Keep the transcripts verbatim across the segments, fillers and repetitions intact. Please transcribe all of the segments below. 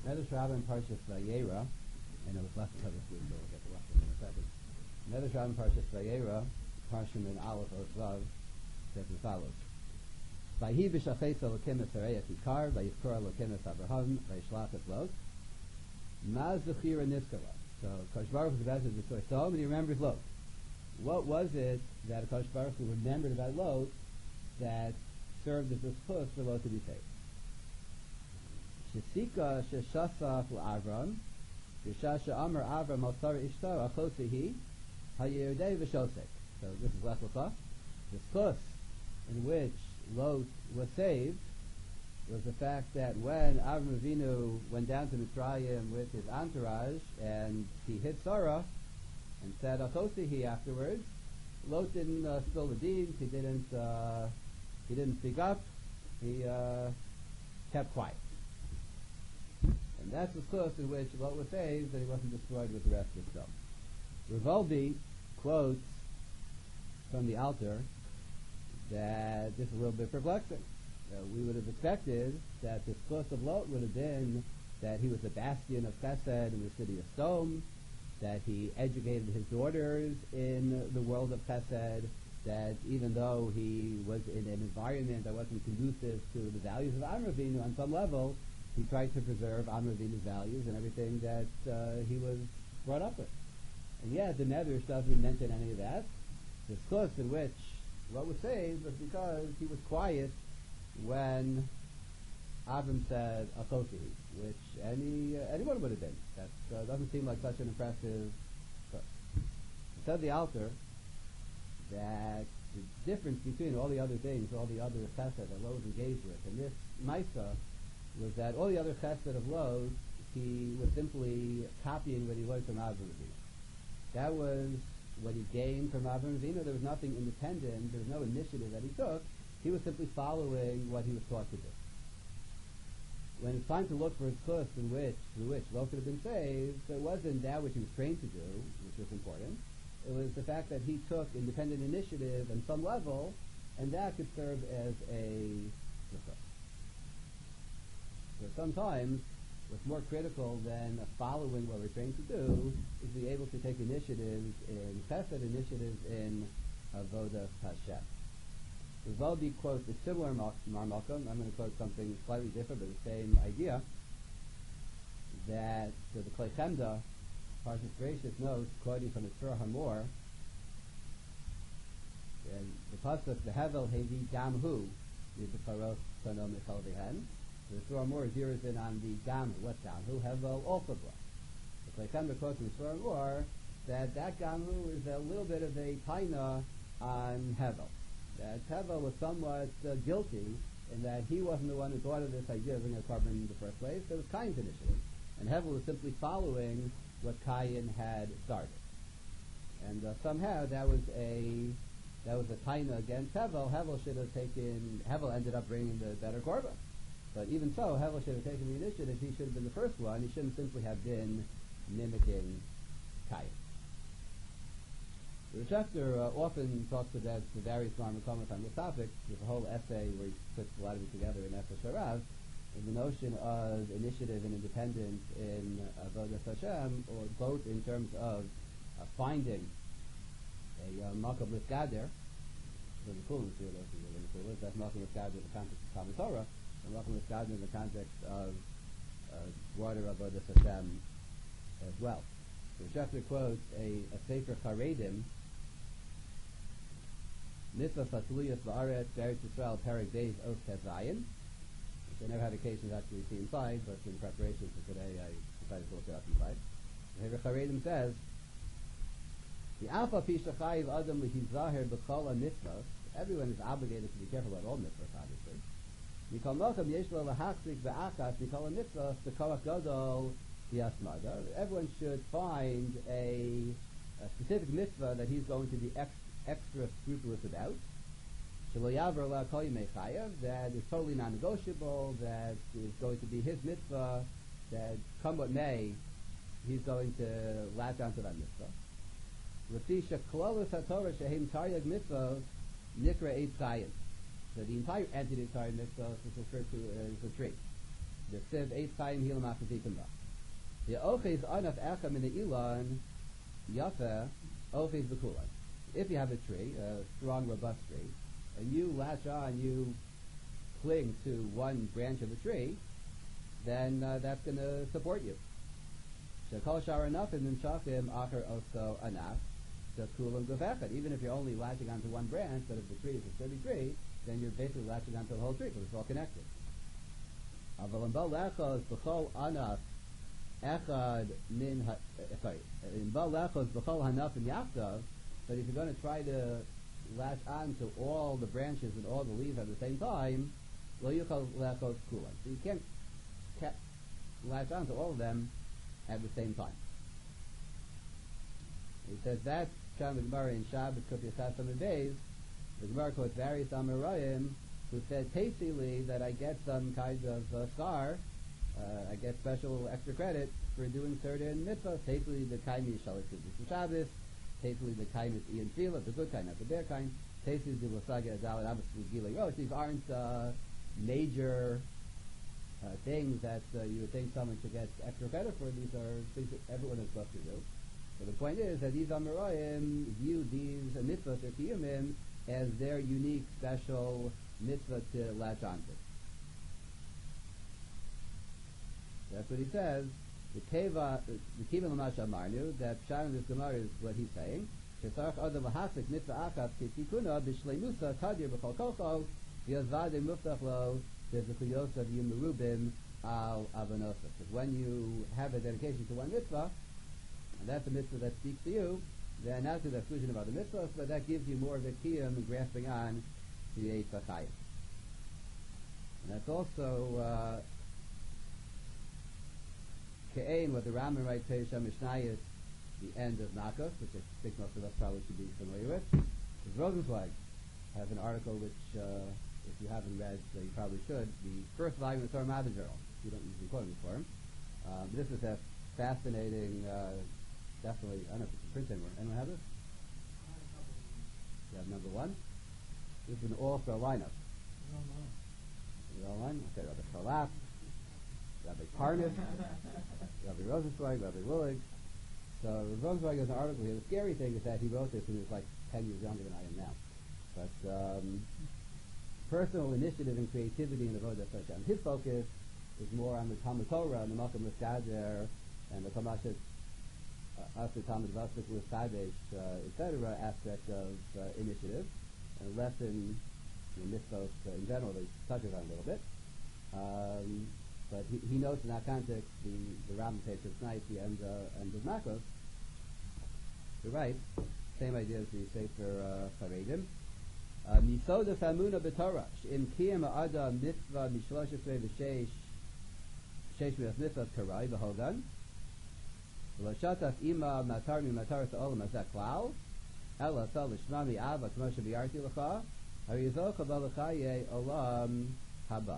Medrash Rabbah in Parshas Vayera, and it was left until this week, so we'll get to left in a second. Medrash Rabbah in Parshas Vayera, Parshim in Aleph Oz says as follows: Vayhi b'shachesa l'kim et Sarayah Ikar, vayivkor l'kim et Abraham, vayishlach et Lot. Maz zechira niskara. So Kosh Baruch Hu is about to destroy Sodom, and he remembers Lot. What was it that Kosh Baruch Hu remembered about Lot that served as a push for Lot to be saved? Shesika sheshasaf l'Avram, Yeshasha Amar Avram al Sarah Ishtar Achosihi Hayerdei v'Shosek. So this is Lech Lecha. The schus in which Lot was saved was the fact that when Avram Avinu went down to Mitzrayim with his entourage and he hit Sarah and said Achosihi afterwards, Lot didn't uh, spill the beans. He didn't. Uh, he didn't speak up. He uh, kept quiet. And that's the source in which Lot was saved, that he wasn't destroyed with the rest of himself. Rivaldi quotes from the Alter that this is a little bit perplexing. Uh, we would have expected that the source of Lot would have been that he was a bastion of Chesed in the city of Sodom, that he educated his daughters in the world of Chesed, that even though he was in an environment that wasn't conducive to the values of Avram Avinu on some level, he tried to preserve Avram Avinu's values and everything that uh, he was brought up with. And yet, the Medrash doesn't mention any of that. The source in which Lot was saved was because he was quiet when Avram said Achosihi, which any uh, anyone would have been. That uh, doesn't seem like such an impressive source. Said the Alter that the difference between all the other things, all the other chesed that Lot was engaged with, and this Maisa was that all the other chesed of Lot, he was simply copying what he learned from Avram Avinu. That was what he gained from Avram Avinu. There was nothing independent. There was no initiative that he took. He was simply following what he was taught to do. When it's time to look for a source in which, through which Lot could have been saved, it wasn't that which he was trained to do, which was important. It was the fact that he took independent initiative on some level, and that could serve as a source. So sometimes, what's more critical than following what we're trained to do is to be able to take initiatives in chesed, initiatives in avodas Hashem. Rivaldi quotes a similar Mar Malkum. I'm going to quote something slightly different, but the same idea. That so the Klei Chemda, Parshas Bereishis notes, quoting from the Surah Hamor, and the pasuk the Hevel Hevi Gamhu Yizikaros Sono Michal Vehen. The Surah Hamor zeroes in on the Gamhu. What Gamhu? Hevel also brought. The Klei Chemda quotes in the Surah Hamor that that Gamhu is a little bit of a taina on Hevel. That Hevel was somewhat uh, guilty in that he wasn't the one who thought of this idea of bringing a carbon in the first place. It was Cain's initiative. And Hevel was simply following what Cain had started. And uh, somehow that was a that was a taina against Hevel. Hevel should have taken, Hevel ended up bringing the better korban. But even so, Hevel should have taken the initiative. He should have been the first one. He shouldn't simply have been mimicking Cain. The Rochester uh, often talks about the various Marmakomas on this topic. There's a whole essay where he puts a lot of it together in Efer Sharav, and the notion of initiative and independence in Avodas Hashem, or both in terms of uh, finding a uh, Makam Liskader, the Nikulim Tzilah, the Nikulim, that's Makam Liskader in the context of Talmud Torah, and Makam Liskader in the context of uh, broader Avodas Hashem as well. The Rochester quotes a, a Sefer Charedim, Mitzvah Fatluyas Ba'aretz Beretz Yisrael Perek Beis Oth Tezayin, which I never had occasion to actually see inside, but in preparation for today I decided to look it up inside. The Sefer Charedim says, the Alpha Pishachayiv Adam Lihizaher B'chol HaMitzvahs, everyone is obligated to be careful about all mitzvahs, obviously. Mikol Mocham Yeshlo Lahachzik Ba'achas Mikol HaMitzvahs B'koach Gadol Yasmada. Everyone should find a, a specific mitzvah that he's going to be ex, extra scrupulous about. That is totally non-negotiable, that is going to be his mitzvah, that come what may, he's going to latch onto that mitzvah. So the entire entity of Torah mitzvah is referred to as a tree. The siv eight time hilam achazikim ba. The oches anaf echa min ilan yafa oches bekulan. If you have a tree, a strong, robust tree, and you latch on, you cling to one branch of the tree, then uh, that's going to support you. Shekol shar anaf in shachim acher oso anaf. Even if you're only latching onto one branch, but if the tree is a sturdy tree, then you're basically latching onto the whole tree because it's all connected. Sorry, but if you're going to try to latch on to all the branches and all the leaves at the same time, so you can't latch on to all of them at the same time. He says that's Sham the Gemara in Shabbos Kuf Yasas on the days. The Gemara quotes various Amoraim who said tastily that I get some kind of uh, scar, uh, I get special extra credit for doing certain mitzvahs. Tastily the kind is Shalit Kuf Shabbos, tastily the kind is Ian Fila, the good kind, not the bad kind. Tastily the Wasaga Adalit Abbas Gilei Rosh. These aren't uh, major uh, things that uh, you would think someone should get extra credit for. These are things that everyone is supposed to do. So the point is that these Amoraim view these uh, mitzvahs or kiyumim as their unique, special mitzvah to latch onto. That's what he says. The keva, the kiva l'mash amarnu, that Pshat in this Gemara is what he's saying. Shetzarach adam lahasik mitzvah achas kitikuna b'shleimusa tadir b'chol kolcho v'yazvadei muftach lo v'zechuyos of yom merubim al avonosah. Because when you have a dedication to one mitzvah, and that's a mitzvah that speaks to you, then not to the exclusion of other mitzvahs, but that gives you more of a kiyum and grasping on to the Eitz HaChayim. And that's also uh, Ke'ein, what the Rambam writes, Peishah Mishnayos, the end of Nakos, which I think most of us probably should be familiar with. Because Rosenzweig has an article which, uh, if you haven't read, so you probably should, the first volume of the Torah Matter Journal. You don't usually quote him for him. Um, this is a fascinating, uh, definitely, I don't know if it's a print anymore. Anyone have this? You have number one. This is an all-star lineup. Is it online? Okay, Rabbi Charlap, Rabbi Parnas, Rabbi Rosenzweig, Rabbi Willig. So Rosenzweig has an article here. The scary thing is that he wrote this when he was like ten years younger than I am now. But um, personal initiative and creativity in the Avodas Hashem. His focus is more on the Talmud Torah and the Malkam L'Skader and the Kamashet After Talmud Vasik L'Skadesh, et cetera aspect of uh, initiative, and less in you know, mitzvot uh, in general. They touch it on a little bit. Um, but he, he notes in that context the the Rambam page of night, the end uh, end of Makos. You're right. Same idea as the Sefer Charedim. Misoda Famuna B'Torah in Kiyam Adam Mitzvah Mishlosh Esrei V'Sheish Sheish Mitzvah Karai V'Hogan V'Lashatas Ima Matar Mi Matar Sa'olam Azak Klal Ela Sal L'Shmami Ava K'moshe B'Yarti L'Cha Harizocha B'Lechaye Olam Haba.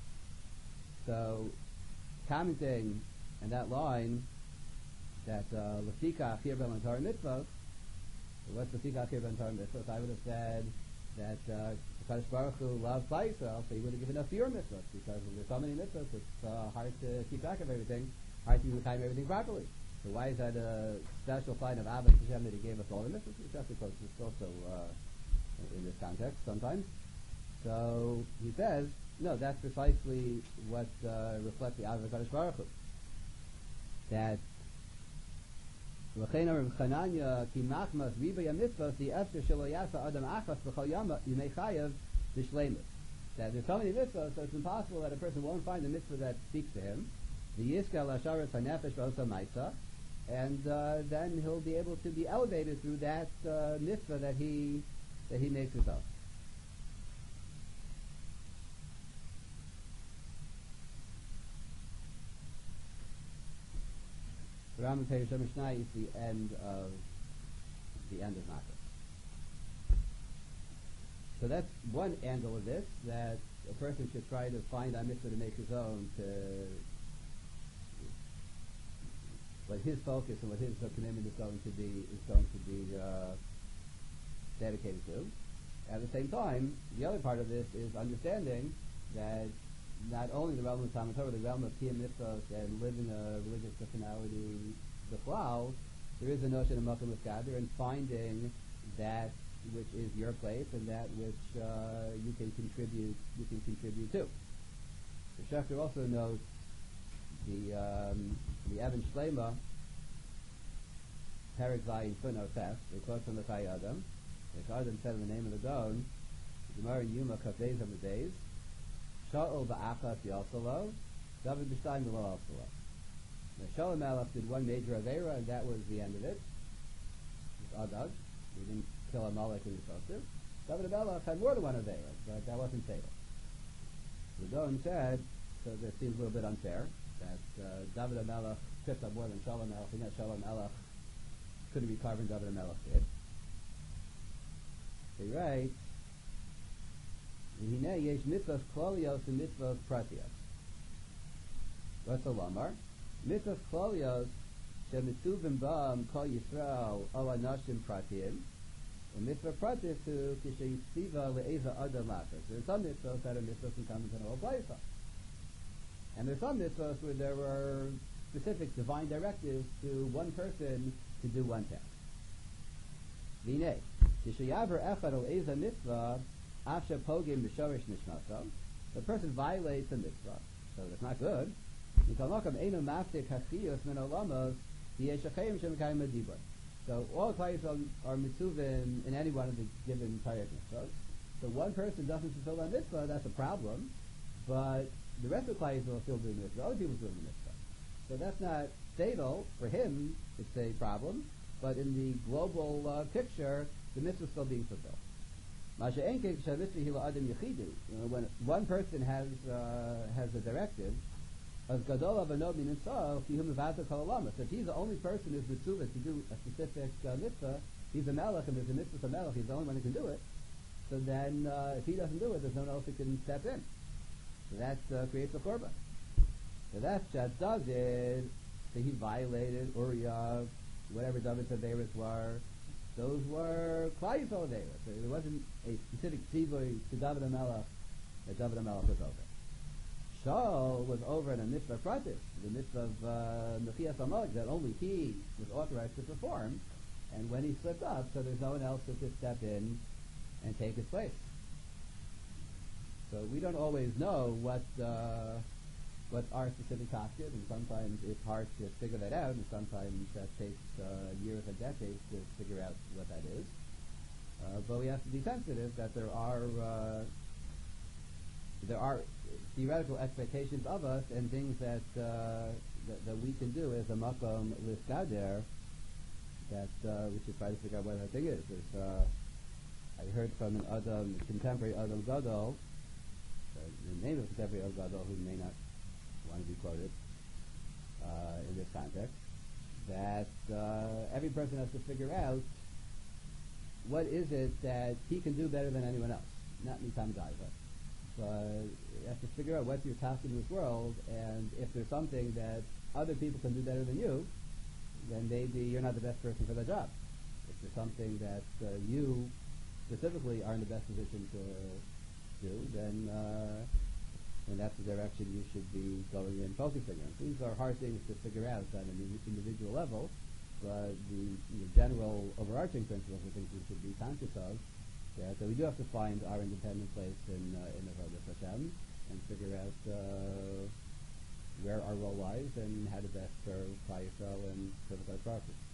So, commenting on that line that L'Fikach Here Ben Torah Mitzvah, what's L'Fikach Here Ben Torah Mitzvah? I would have said that uh, Kadosh Baruch Hu loves Israel, so he would have given us fewer mitzvahs, because there's so many mitzvahs, it's uh, hard to keep track of everything, hard to time everything properly. So why is that a special sign of Abbas Hashem that he gave us all the mitzvahs? It's just because it's also uh, in this context sometimes. So he says, no, that's precisely what uh, reflects the Abbas Kadosh Baruch Hu. That L'chein Rav Chananya ki machmas riba yamitzvos the efter shelo yasa adam achas b'chol yimei chayav b'shleimus. That there's so many mitzvahs, so it's impossible that a person won't find a mitzvah that speaks to him. The yizka l'asharas hanefesh v'osa ma'isa, and uh, then he'll be able to be elevated through that uh, mitzvah that he that he makes himself. The Rambam Peirush HaMishnah is the end of the end of Makos. So that's one angle of this, that a person should try to find a mitzvah to make his own, to what his focus and what his uh, commitment is going to be is going to be uh, dedicated to. At the same time, the other part of this is understanding that not only the realm of Talmud Torah, the realm of Kiyum Mitzvos and living a religious personality, the Cloud, there is a notion of Makom Miskader and finding that which is your place and that which uh, you can contribute you can contribute to. The Shechter also notes the um, the Evan Shlema Perek Zayin Funor Test. They quote from the Chai Adam. The Chai Adam said in the name of the Gaon, Gemara Yuma Kafez of the days, Shaul Ba'achas Yasalo, David B'Shtayim V'lo Asalo. Now Shalom Melech did one major Avera, and that was the end of it. It was Agag. He didn't kill a Malek in the Sosir. David Melech had more than one Avera, but that wasn't fatal. The Gaon said, so that seems a little bit unfair, that uh, David Melech tripped up more than Shalom Melech, and that Shalom Melech couldn't be carving David Melech did. They write, V'hinei yesh mitzvahs klolios and mitzvahs pratios. What's the lamar? Mitzvahs klolios shemitzuvim ba'am kol Yisrael o anashim pratiim, and mitzvah pratios hu kishayisiva le'eza adam lachas. There are some mitzvahs that are mitzvahs in common to the whole place. And there are some mitzvahs where there are specific divine directives to one person to do one task. V'hinei, kishayaver echad le'eza mitzvah Afsha pogim b'shorish nishmaso, the person violates a mitzvah, so that's not good. So all klais are mitzuvim in any one of the given Torah mitzvahs. So one person doesn't fulfill that mitzvah, that's a problem, but the rest of the klais will still do the mitzvah, other people do the mitzvah. So that's not fatal for him, it's a problem, but in the global uh, picture, the mitzvah is still being fulfilled. You know, when one person has uh, has a directive, so if he's the only person who's mitzvah to do a specific uh, mitzvah, he's a melech, and there's a mitzvah a melech, he's the only one who can do it. So then, uh, if he doesn't do it, there's no one else who can step in. So that uh, creates a korban. So that's just does it. So he violated Uriah, whatever David's averas were. Those were Klal Yisrael averas. So there wasn't a specific tzivui to David HaMelech that David HaMelech was over. Shaul was over in a mitzvah pratis, the mitzvah of Mechias HaMelech that only he was authorized to perform, and when he slipped up, so there's no one else who could step in and take his place. So we don't always know what uh, what our specific task is, and sometimes it's hard to figure that out, and sometimes that takes uh, years and decades to figure out what that is. Uh, but we have to be sensitive that there are uh, there are theoretical expectations of us and things that uh, that, that we can do as a makom liskader that uh, we should try to figure out what that thing is. There's, uh, I heard from an Adam, contemporary Adam Gadol, uh, the name of contemporary Adam Gadol, who may not want to be quoted uh, in this context, that uh, every person has to figure out what is it that he can do better than anyone else, not Mitam Daiva. But you have to figure out what's your task in this world, and if there's something that other people can do better than you, then maybe you're not the best person for the job. If there's something that uh, you specifically are in the best position to do, then uh, and that's the direction you should be going in focusing on. These are hard things to figure out on an individual level, but the, the general overarching principles are things we should be conscious of. Yeah, so we do have to find our independent place in uh, in the Avodas Hashem and figure out uh, where our role lies and how to best serve Klal Yisrael and serve our process.